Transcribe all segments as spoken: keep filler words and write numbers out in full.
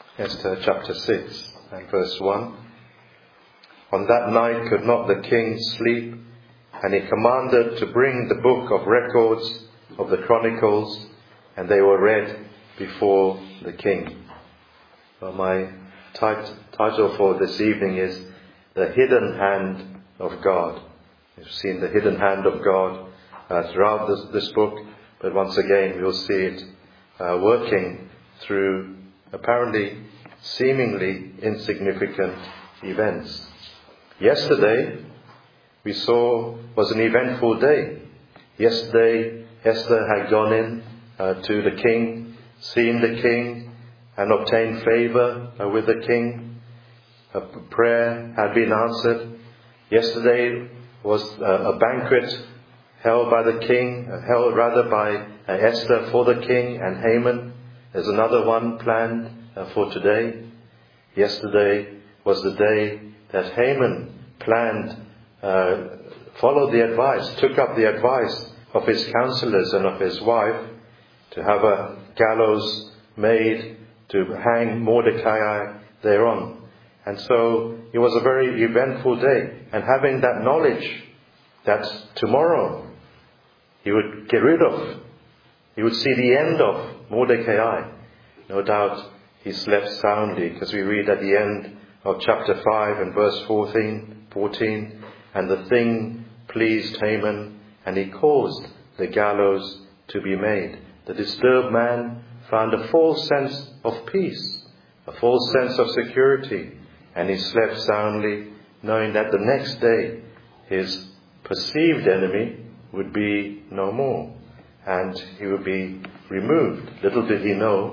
Esther chapter six and verse one. On that night could not the king sleep, and he commanded to bring the book of records of the chronicles, and they were read before the king. Well, my tit- title for this evening is The Hidden Hand of God. We've seen the hidden hand of God uh, throughout this, this book, but once again we'll see it uh, working through apparently seemingly insignificant events. Yesterday we saw was an eventful day. Yesterday Esther had gone in uh, to the king, seen the king, and obtained favor uh, with the king. A prayer had been answered. Yesterday was uh, a banquet held by the king, uh, held rather by uh, Esther for the king and Haman. There's another one planned uh, for today. Yesterday was the day that Haman planned, uh, followed the advice, took up the advice of his counselors and of his wife to have a gallows made to hang Mordecai thereon. And so it was a very eventful day. And having that knowledge that tomorrow he would get rid of, he would see the end of Mordecai, no doubt he slept soundly, because we read at the end of chapter five and verse fourteen, fourteen, and the thing pleased Haman, and he caused the gallows to be made. The disturbed man found a false sense of peace, a false sense of security, and he slept soundly, knowing that the next day his perceived enemy would be no more, and he would be removed. Little did he know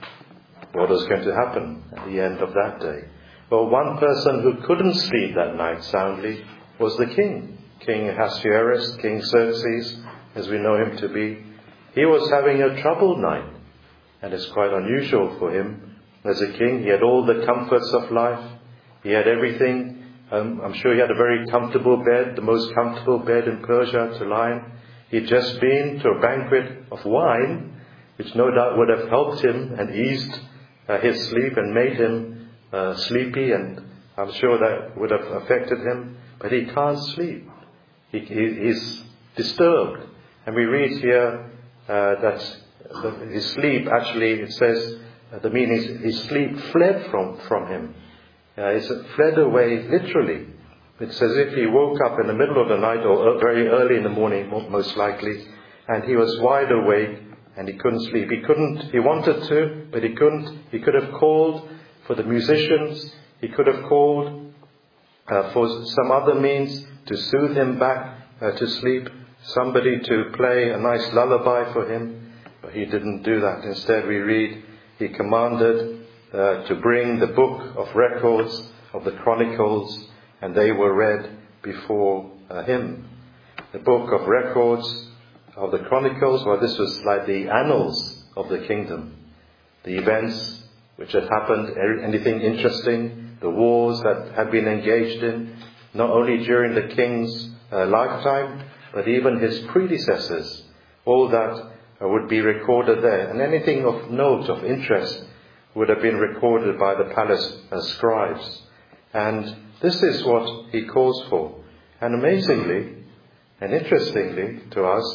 what was going to happen at the end of that day. Well, one person who couldn't sleep that night soundly was the king, King Ahasuerus, King Xerxes, as we know him to be. He was having a troubled night, and it's quite unusual for him as a king. He had all the comforts of life. He had everything. Um, I'm sure he had a very comfortable bed, the most comfortable bed in Persia to lie in. He'd just been to a banquet of wine, which no doubt would have helped him and eased uh, his sleep and made him uh, sleepy, and I'm sure that would have affected him. But he can't sleep. He, he, he's disturbed. And we read here uh, that the, his sleep, actually, it says, uh, the meaning is his sleep fled from, from him. Uh, it's fled away literally. It's as if he woke up in the middle of the night or very early in the morning, most likely, and he was wide awake and he couldn't sleep. He couldn't, he wanted to, but he couldn't. He could have called for the musicians. He could have called uh, for some other means to soothe him back uh, to sleep, somebody to play a nice lullaby for him, but he didn't do that. Instead, we read, he commanded Uh, to bring the book of records of the chronicles, and they were read before uh, him. The book of records of the chronicles, well, this was like the annals of the kingdom. The events which had happened, anything interesting, the wars that had been engaged in, not only during the king's uh, lifetime, but even his predecessors. All that uh, would be recorded there. And anything of note, of interest, would have been recorded by the palace uh, scribes. And this is what he calls for. And amazingly and interestingly to us,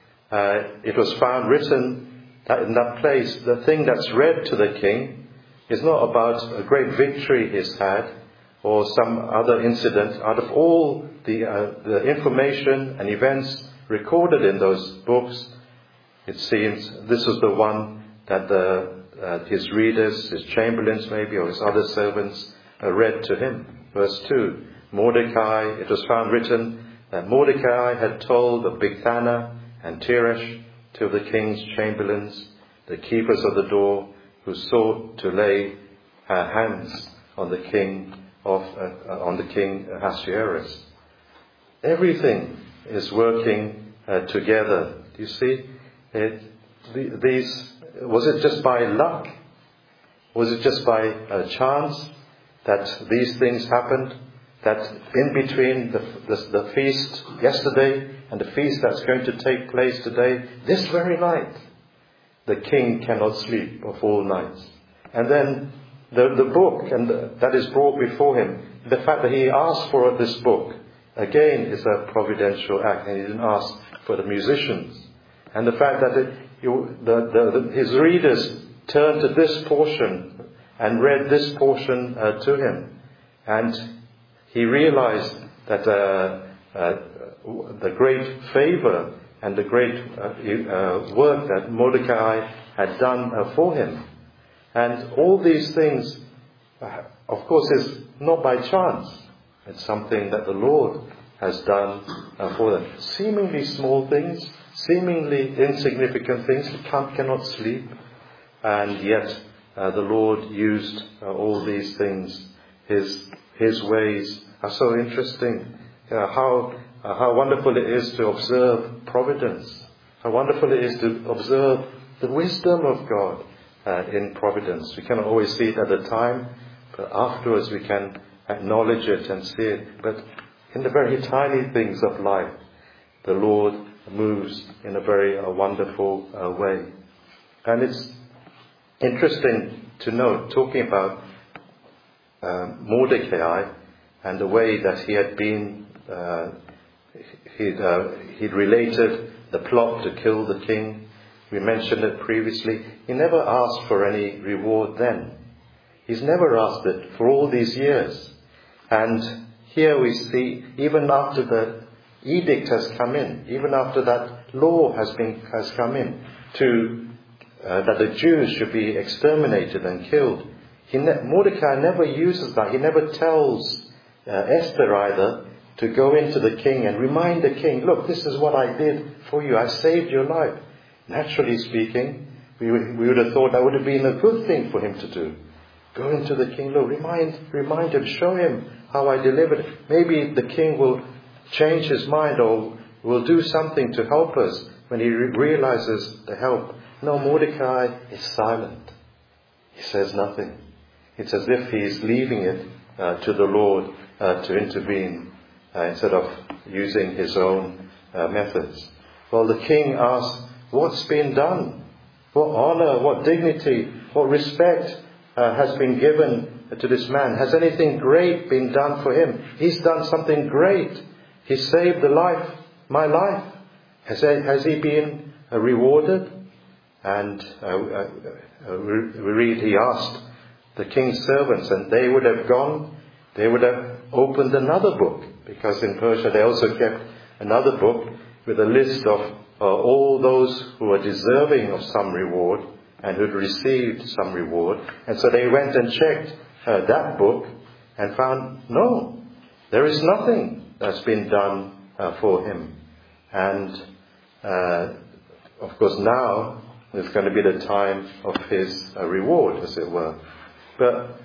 uh, it was found written that in that place, the thing that's read to the king is not about a great victory he's had or some other incident. Out of all the, uh, the information and events recorded in those books, it seems this was the one that the Uh, his readers, his chamberlains maybe, or his other servants uh, read to him. Verse two, Mordecai, it was found written that Mordecai had told of Bigthana and Teresh, two of the king's chamberlains, the keepers of the door, who sought to lay uh, hands on the king of uh, on the king Ahasuerus. Everything is working uh, together. Do you see? It, the, these Was it just by luck? Was it just by uh, chance that these things happened? That in between the, the, the feast yesterday and the feast that's going to take place today, this very night, the king cannot sleep of all nights. And then the, the book and the, that is brought before him, the fact that he asked for this book, again, is a providential act, and he didn't ask for the musicians. And the fact that it, you, the, the, the, his readers turned to this portion and read this portion uh, to him. And he realized that uh, uh, the great favor and the great uh, uh, work that Mordecai had done uh, for him. And all these things, uh, of course, is not by chance. It's something that the Lord has done uh, for them. Seemingly small things, seemingly insignificant things. He can't, cannot sleep. And yet uh, the Lord used uh, all these things. His His ways are so interesting. Uh, how uh, how wonderful it is to observe providence. How wonderful it is to observe the wisdom of God uh, in providence. We cannot always see it at the time, but afterwards we can acknowledge it and see it. But in the very tiny things of life, the Lord moves in a very uh, wonderful uh, way. And it's interesting to note, talking about uh, Mordecai and the way that he had been, uh, he'd, uh, he'd related the plot to kill the king. We mentioned it previously. He never asked for any reward then. He's never asked it for all these years. And here we see, even after the edict has come in, even after that law has been has come in, to uh, that the Jews should be exterminated and killed, he ne- Mordecai never uses that. He never tells uh, Esther either to go into the king and remind the king, look, this is what I did for you. I saved your life. Naturally speaking, we would, we would have thought that would have been a good thing for him to do. Go into the king, look, remind, remind him, show him how I delivered. Maybe the king will change his mind or will do something to help us when he re- realizes the help. No, Mordecai is silent. He says nothing. It's as if he is leaving it uh, to the Lord uh, to intervene uh, instead of using his own uh, methods. Well, the king asks, what's been done? What honor, what dignity, what respect uh, has been given to this man? Has anything great been done for him? He's done something great. He saved the life, my life. Has he, has he been uh, rewarded? And uh, uh, uh, we read he asked the king's servants, and they would have gone, they would have opened another book, because in Persia they also kept another book with a list of uh, all those who were deserving of some reward and who'd received some reward. And so they went and checked uh, that book and found, no, there is nothing that's been done uh, for him. And uh, of course now is going to be the time of his uh, reward, as it were. But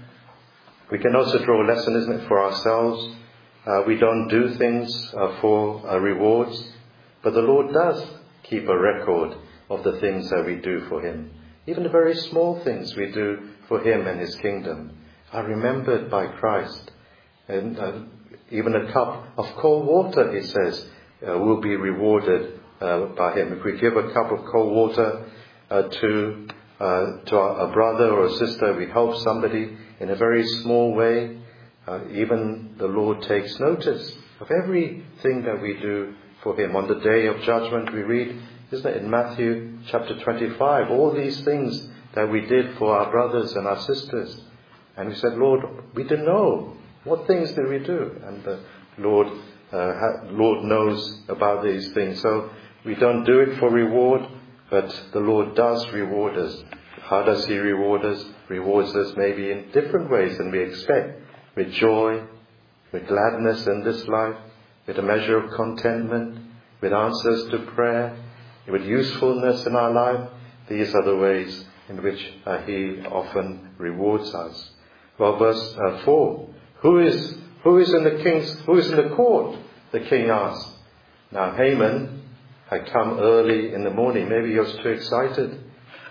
we can also draw a lesson, isn't it, for ourselves. Uh, we don't do things uh, for uh, rewards, but the Lord does keep a record of the things that we do for him. Even the very small things we do for him and his kingdom are remembered by Christ. And uh, even a cup of cold water, he says, uh, will be rewarded uh, by him. If we give a cup of cold water uh, to uh, to our, a brother or a sister, we help somebody in a very small way, uh, even the Lord takes notice of everything that we do for him. On the day of judgment, we read, isn't it, in Matthew chapter twenty-five, all these things that we did for our brothers and our sisters. And we said, Lord, we didn't know. What things did we do? And the Lord, uh, ha- Lord knows about these things. So we don't do it for reward, but the Lord does reward us. How does he reward us? Rewards us maybe in different ways than we expect. With joy, with gladness in this life, with a measure of contentment, with answers to prayer, with usefulness in our life. These are the ways in which uh, he often rewards us. Well, verse uh, four. Who is who is in the king's who is in the court? The king asked. Now Haman had come early in the morning. Maybe he was too excited,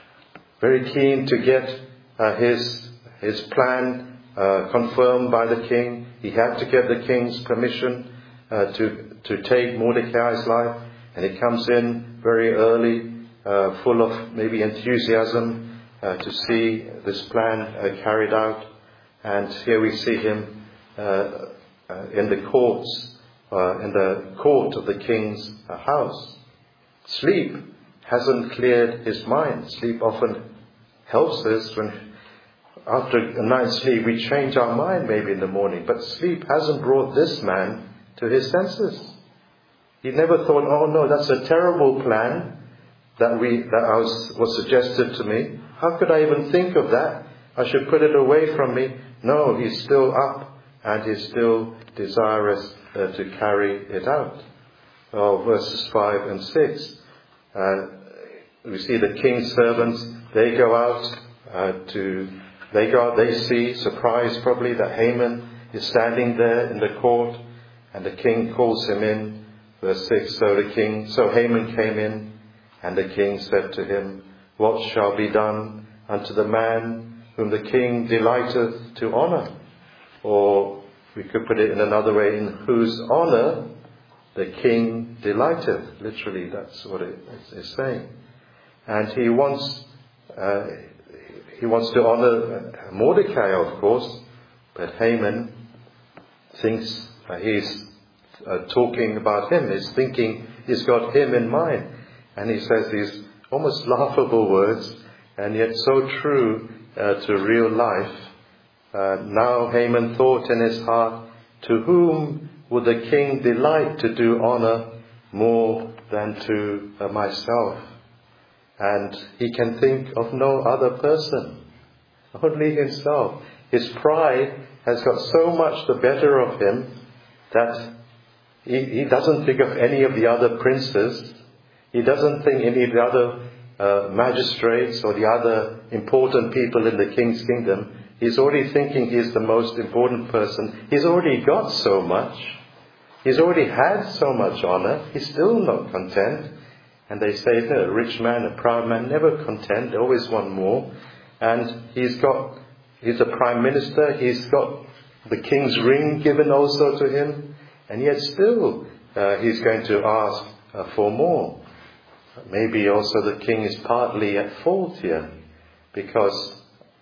very keen to get uh, his his plan uh, confirmed by the king. He had to get the king's permission uh, to to take Mordecai's life, and he comes in very early, uh, full of maybe enthusiasm, uh, to see this plan uh, carried out. And here we see him uh, uh, in the courts, uh, in the court of the king's uh, house. Sleep hasn't cleared his mind. Sleep often helps us when, after a night's sleep, we change our mind maybe in the morning. But sleep hasn't brought this man to his senses. He never thought, oh no, that's a terrible plan that we that I was, was suggested to me. How could I even think of that? I should put it away from me. No, he's still up and he's still desirous uh, to carry it out. Oh, verses five and six. Uh, we see the king's servants, they go out uh, to, they go out, they see, surprised probably, that Haman is standing there in the court, and the king calls him in. Verse six, so the king, so Haman came in, and the king said to him, what shall be done unto the man whom the king delighteth to honour? Or we could put it in another way, in whose honour the king delighteth. Literally, that's what it is saying. And he wants, uh, he wants to honour Mordecai, of course, but Haman thinks uh, he's uh, talking about him. He's thinking he's got him in mind. And he says these almost laughable words, and yet so true uh, to real life. Uh, now Haman thought in his heart, to whom would the king delight to do honour more than to uh, myself? And he can think of no other person, only himself. His pride has got so much the better of him that he, he doesn't think of any of the other princes. He doesn't think any of the other uh, magistrates or the other important people in the king's kingdom. He's already thinking he's the most important person. He's already got so much. He's already had so much honour. He's still not content. And they say, no, a rich man, a proud man, never content. They always want more. And he's got, he's a prime minister. He's got the king's ring given also to him. And yet still uh, he's going to ask uh, for more. Maybe also the king is partly at fault here, because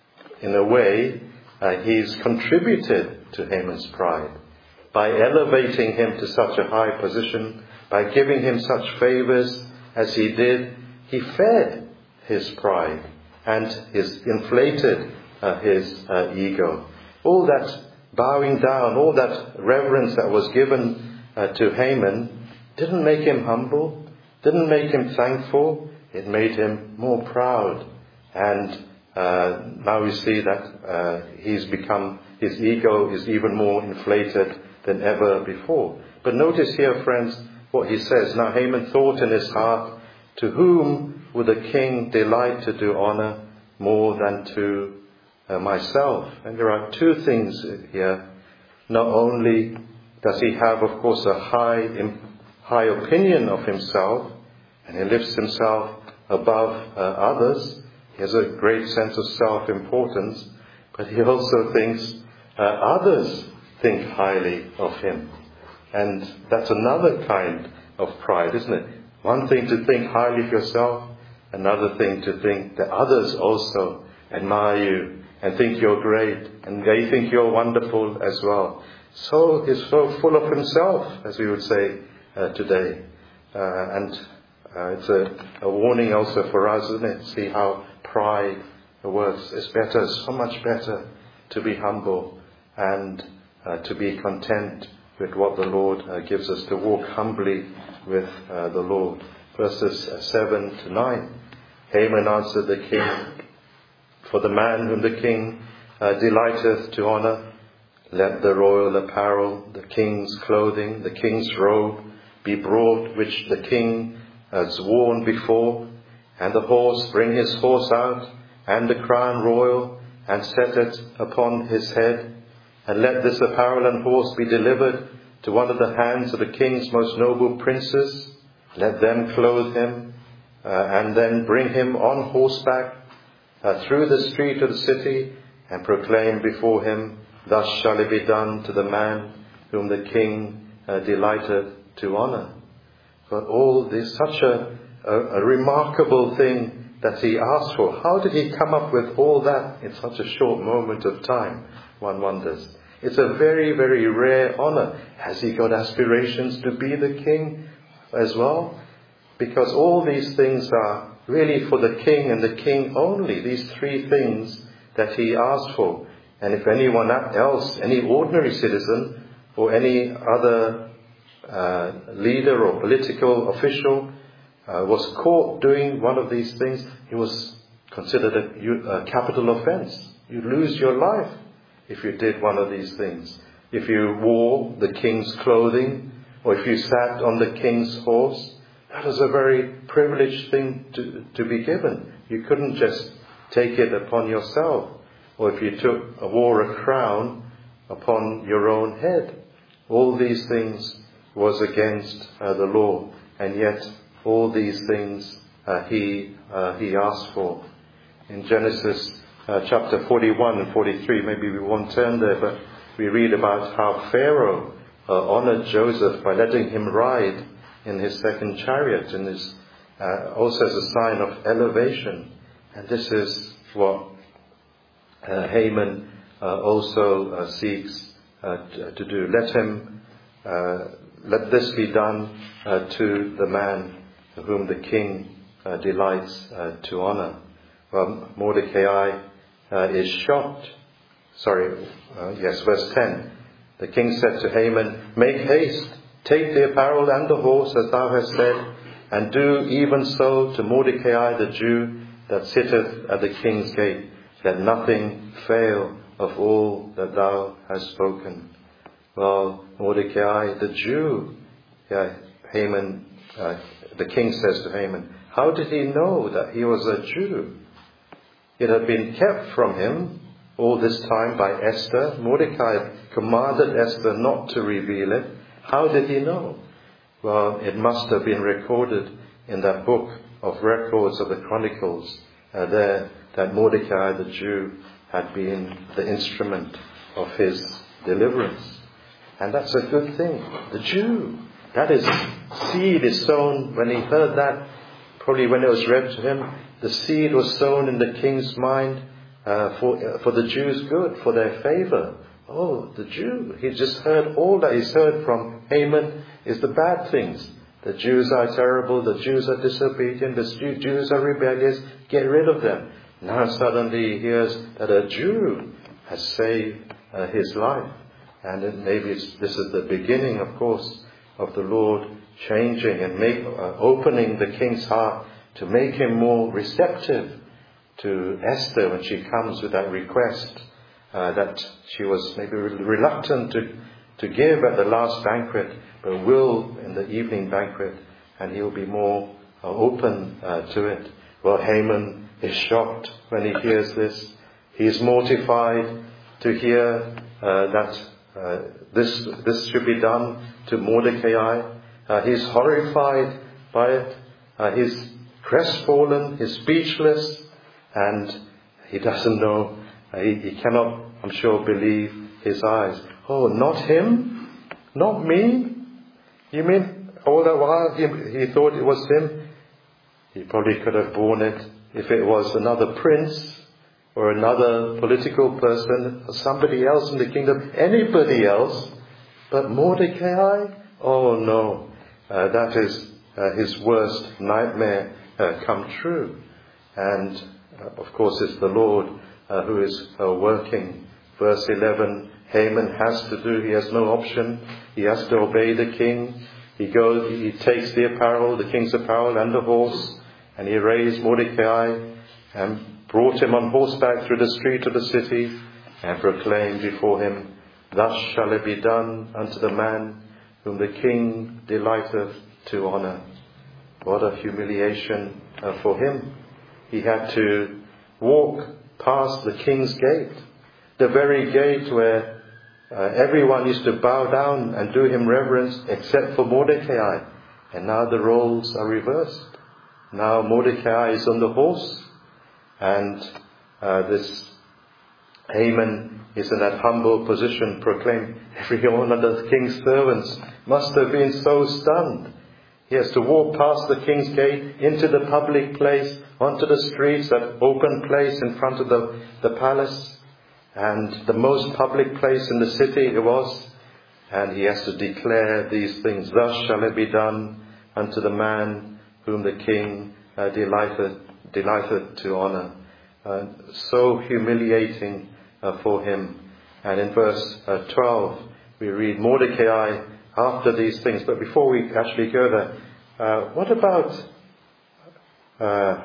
in a way uh, he's contributed to Haman's pride by elevating him to such a high position, by giving him such favours as he did. He fed his pride and his inflated uh, his uh, ego. All that bowing down, all that reverence that was given uh, to Haman didn't make him humble, didn't make him thankful. It made him more proud. And uh, now we see that uh, he's become, his ego is even more inflated than ever before. But notice here, friends, what he says. Now Haman thought in his heart, to whom would the king delight to do honour more than to uh, myself? And there are two things here. Not only does he have, of course, a high, high opinion of himself, and he lifts himself above uh, others. He has a great sense of self-importance, but he also thinks uh, others think highly of him. And that's another kind of pride, isn't it? One thing to think highly of yourself, another thing to think that others also admire you and think you're great, and they think you're wonderful as well. So he's so full of himself, as we would say uh, today. Uh, and uh, it's a, a warning also for us, isn't it? See how pride works. It's better, so much better, to be humble and uh, to be content with what the Lord uh, gives us, to walk humbly with uh, the Lord. Verses uh, seven to nine. Haman answered the king, for the man whom the king uh, delighteth to honour, let the royal apparel, the king's clothing, the king's robe be brought, which the king has worn before, and the horse, bring his horse out, and the crown royal, and set it upon his head. And let this apparel and horse be delivered to one of the hands of the king's most noble princes. Let them clothe him, uh, and then bring him on horseback uh, through the street of the city, and proclaim before him, thus shall it be done to the man whom the king uh, delighted to honour. But all this, such a, a, a remarkable thing that he asked for. How did he come up with all that in such a short moment of time? One wonders. It's a very, very rare honor. Has he got aspirations to be the king as well? Because all these things are really for the king and the king only. These three things that he asked for. And if anyone else, any ordinary citizen or any other uh, leader or political official uh, was caught doing one of these things, it was considered a, a capital offense. You'd lose your life if you did one of these things. If you wore the king's clothing, or if you sat on the king's horse, that was a very privileged thing to, to be given. You couldn't just take it upon yourself. Or if you took, wore a crown upon your own head. All these things was against uh, the law. And yet, all these things uh, he uh, he asked for. In Genesis uh, chapter forty-one and forty-three, maybe we won't turn there, but we read about how Pharaoh uh, honored Joseph by letting him ride in his second chariot, and is uh, also as a sign of elevation. And this is what uh, Haman uh, also uh, seeks uh, to, to do. Let him, uh, let this be done uh, to the man whom the king uh, delights uh, to honor. Well, Mordecai uh, is shocked. Sorry, uh, yes, verse ten. The king said to Haman, "Make haste, take the apparel and the horse, as thou hast said, and do even so to Mordecai the Jew that sitteth at the king's gate. Let nothing fail of all that thou hast spoken." Well, Mordecai the Jew, yeah, Haman, uh, the king says to Haman, how did he know that he was a Jew? It had been kept from him all this time by Esther. Mordecai commanded Esther not to reveal it. How did he know? Well, it must have been recorded in that book of records of the Chronicles uh, there that Mordecai the Jew had been the instrument of his deliverance. And that's a good thing. The Jew, that is, seed is sown. When he heard that, probably when it was read to him, the seed was sown in the king's mind uh, for uh, for the Jews' good, for their favor. Oh, the Jew. He just heard all that he's heard from Haman is the bad things. The Jews are terrible. The Jews are disobedient. The Jews are rebellious. Get rid of them. Now suddenly he hears that a Jew has saved uh, his life. And it, maybe it's, this is the beginning, of course, of the Lord changing and make, uh, opening the king's heart to make him more receptive to Esther when she comes with that request uh, that she was maybe reluctant to, to give at the last banquet, but will in the evening banquet, and he'll be more uh, open uh, to it. Well, Haman is shocked when he hears this. He is mortified to hear uh, that uh, this this should be done to Mordecai. Uh, he's horrified by it. Uh, he's crestfallen. He's speechless, and he doesn't know. Uh, he, he cannot, I'm sure, believe his eyes. Oh, not him? Not me? You mean all that while he, he thought it was him? He probably could have borne it if it was another prince or another political person or somebody else in the kingdom, anybody else. But Mordecai? Oh no, uh, that is uh, his worst nightmare uh, come true. And uh, of course it's the Lord uh, who is uh, working. Verse eleven, Haman has to do, he has no option. He has to obey the king. He goes, he takes the apparel, the king's apparel and the horse, and he raised Mordecai and brought him on horseback through the street of the city and proclaimed before him, "Thus shall it be done unto the man whom the king delighteth to honour." What a humiliation uh, for him. He had to walk past the king's gate, the very gate where uh, everyone used to bow down and do him reverence except for Mordecai. And now the roles are reversed. Now Mordecai is on the horse, and uh, this Haman is in that humble position, proclaimed. Every one of the king's servants must have been so stunned. He has to walk past the king's gate into the public place, onto the streets, that open place in front of the, the palace, and the most public place in the city it was. And he has to declare these things. Thus shall it be done unto the man whom the king uh, delighteth, delighteth to honour. Uh, so humiliating uh, for him. And in verse uh, twelve, we read Mordecai after these things. But before we actually go there, uh, what about uh,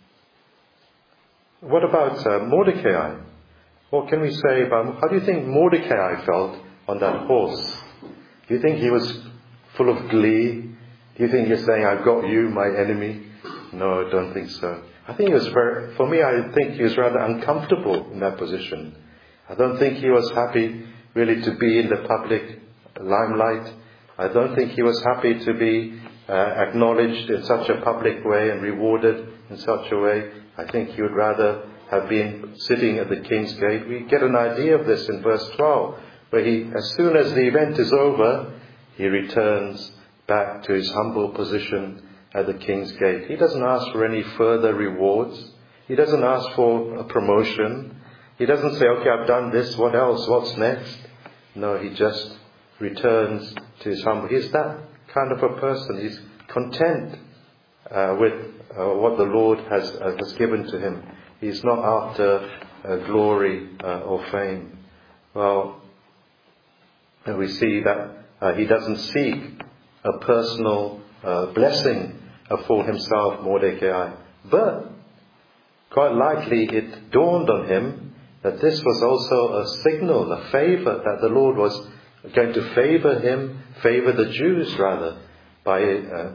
what about uh, Mordecai? What can we say about, how do you think Mordecai felt on that horse? Do you think he was full of glee? Do you think he's saying, I've got you, my enemy? No, I don't think so. I think he was very, for me, I think he was rather uncomfortable in that position. I don't think he was happy really to be in the public limelight. I don't think he was happy to be uh, acknowledged in such a public way and rewarded in such a way. I think he would rather have been sitting at the king's gate. We get an idea of this in verse twelve, where he, as soon as the event is over, he returns back to his humble position at the king's gate. He doesn't ask for any further rewards. He doesn't ask for a promotion. He doesn't say, okay, I've done this, what else, what's next? No, he just returns to his humble. He's that kind of a person. He's content uh, with uh, what the Lord has, uh, has given to him. He's not after uh, glory uh, or fame. Well, we see that uh, he doesn't seek a personal uh, blessing uh, for himself, Mordecai. But quite likely it dawned on him that this was also a signal, a favour, that the Lord was going to favour him, favour the Jews rather, by uh,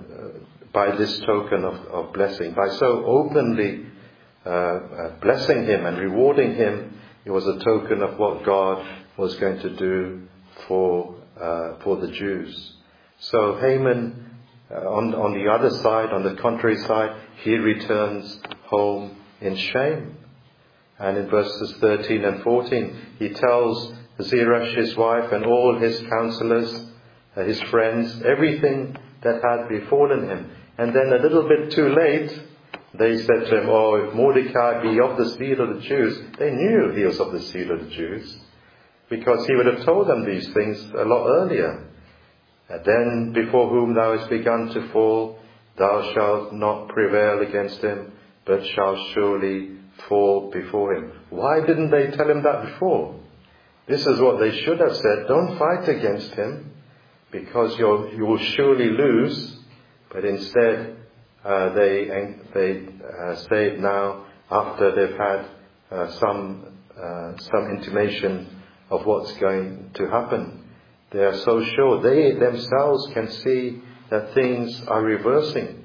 by this token of, of blessing. By so openly uh, uh, blessing him and rewarding him, it was a token of what God was going to do for uh, for the Jews. So Haman, uh, on, on the other side, on the contrary side, he returns home in shame. And in verses thirteen and fourteen, he tells Zeresh, his wife, and all his counselors, uh, his friends, everything that had befallen him. And then a little bit too late, they said to him, oh, if Mordecai be of the seed of the Jews. They knew he was of the seed of the Jews, because he would have told them these things a lot earlier. And then, before whom thou hast begun to fall, thou shalt not prevail against him, but shalt surely fall before him. Why didn't they tell him that before? This is what they should have said. Don't fight against him, because you'll, you will surely lose. But instead, uh, they they uh, say it now after they've had uh, some uh, some intimation of what's going to happen. They are so sure. They themselves can see that things are reversing.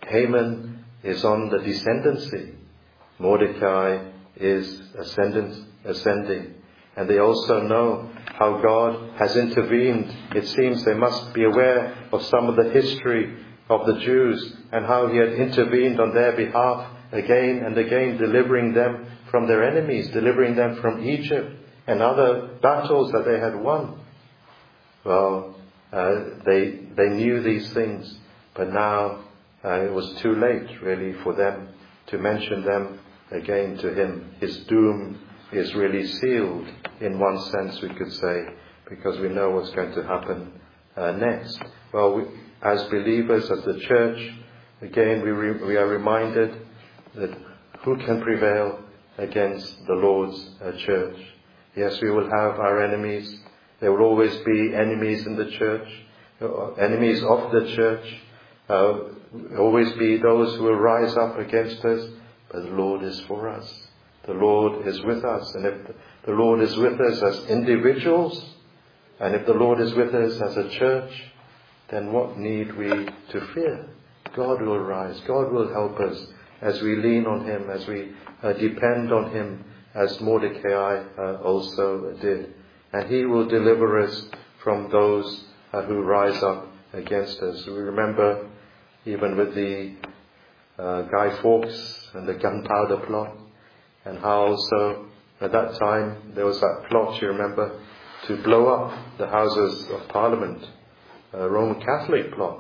Haman is on the descendancy. Mordecai is ascendant, ascending. And they also know how God has intervened. It seems they must be aware of some of the history of the Jews and how he had intervened on their behalf again and again, delivering them from their enemies, delivering them from Egypt and other battles that they had won. Well, uh, they they knew these things, but now uh, it was too late, really, for them to mention them again to him. His doom is really sealed, in one sense, we could say, because we know what's going to happen uh, next. Well, we, as believers, as the church, again, we re, we are reminded that who can prevail against the Lord's uh, church? Yes, we will have our enemies. There will always be enemies in the church, enemies of the church. Uh, always be those who will rise up against us. But the Lord is for us. The Lord is with us. And if the Lord is with us as individuals, and if the Lord is with us as a church, then what need we to fear? God will rise. God will help us as we lean on him, as we uh, depend on him, as Mordecai uh, also did. And he will deliver us from those uh, who rise up against us. We remember even with the uh, Guy Fawkes and the gunpowder plot, and how also at that time there was that plot, you remember, to blow up the Houses of Parliament, a Roman Catholic plot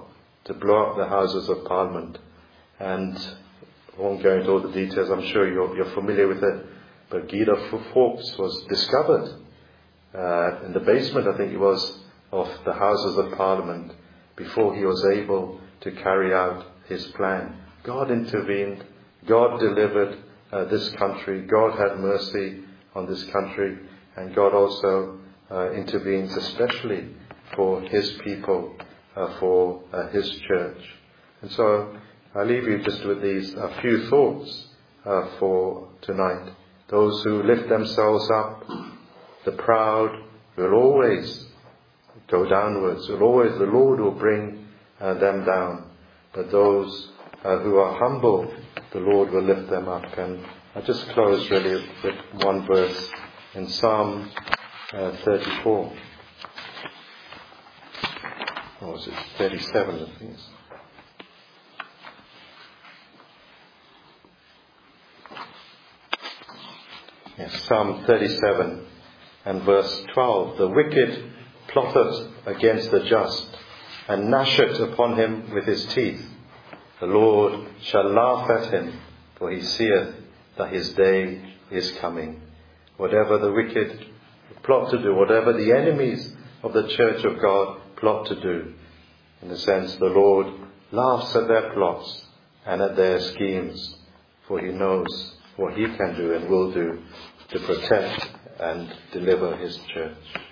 to blow up the Houses of Parliament. And I won't go into all the details, I'm sure you're, you're familiar with it, but Guy de Fawkes was discovered uh, in the basement, I think it was, of the Houses of Parliament before he was able to carry out his plan. God intervened, God delivered uh, this country, God had mercy on this country, and God also uh, intervenes especially for his people, uh, for uh, his church. And so I leave you just with these a uh, few thoughts uh, for tonight. Those who lift themselves up, the proud, will always go downwards. Will always, the Lord will bring uh, them down. But those uh, who are humble, the Lord will lift them up. And I just close really with one verse in Psalm uh, thirty-four. Or was it thirty-seven, I think. Yes, Psalm thirty-seven and verse twelve. The wicked plotteth against the just, and gnasheth upon him with his teeth. The Lord shall laugh at him, for he seeth that his day is coming. Whatever the wicked plot to do, whatever the enemies of the church of God plot to do, in a sense the Lord laughs at their plots and at their schemes, for he knows what he can do and will do to protect and deliver his church.